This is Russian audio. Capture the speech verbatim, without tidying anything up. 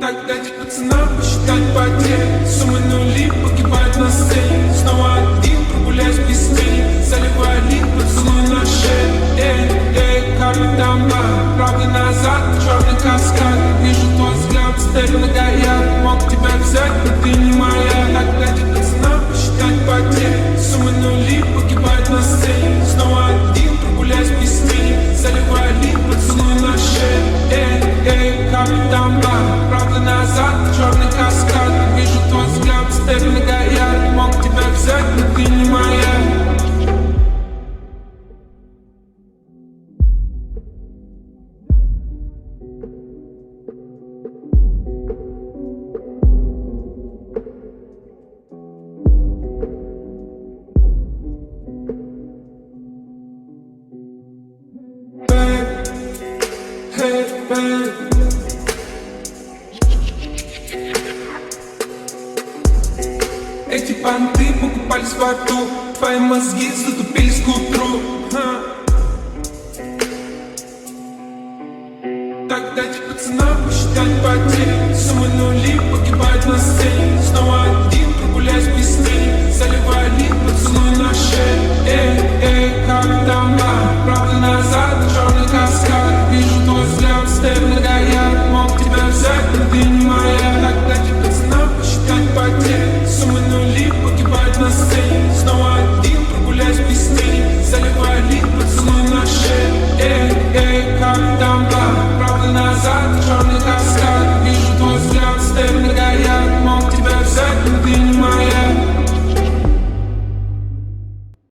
Так дайте пацанам посчитать потери. Суммы нули погибают на сцене. Снова один, прогуляюсь без тени. Заливаю лик, поцелуй на шею. Эй, эй, капитан Бар. Правда назад, черный каскад. Вижу твой взгляд, стелю на гаяк. Мог тебя взять, но ты не моя. Так дайте пацанам посчитать потери. Суммы нули погибают на сцене. Снова один, прогуляюсь без тени. Заливаю лик, поцелуй на шею. Эй, эй, капитан Бар. Правда назад, черный каскад. Вижу твой взгляд, стелю на гаяк. Мог тебя взять, но ты не моя. Эти понты покупались в аду. Твои мозги затупились к утру. Ха. Так дайте пацанам посчитать потери. Суммы нули погибают на сцене. Снова один, прогуляюсь без тени. Заливаю лик, поцелуй на шею. Эй, эй, капитан Бар. Правда назад, черный каскад. Вижу твой взгляд, стелю на гаяк. Мог тебя взять, но ты не моя. Так дайте пацанам посчитать потери. Суммы нули погибают на сцене. Снова один, прогуляюсь без тени. Заливаю лик, поцелуй на шею. Эй, эй, капитан Бар. Правда назад, черный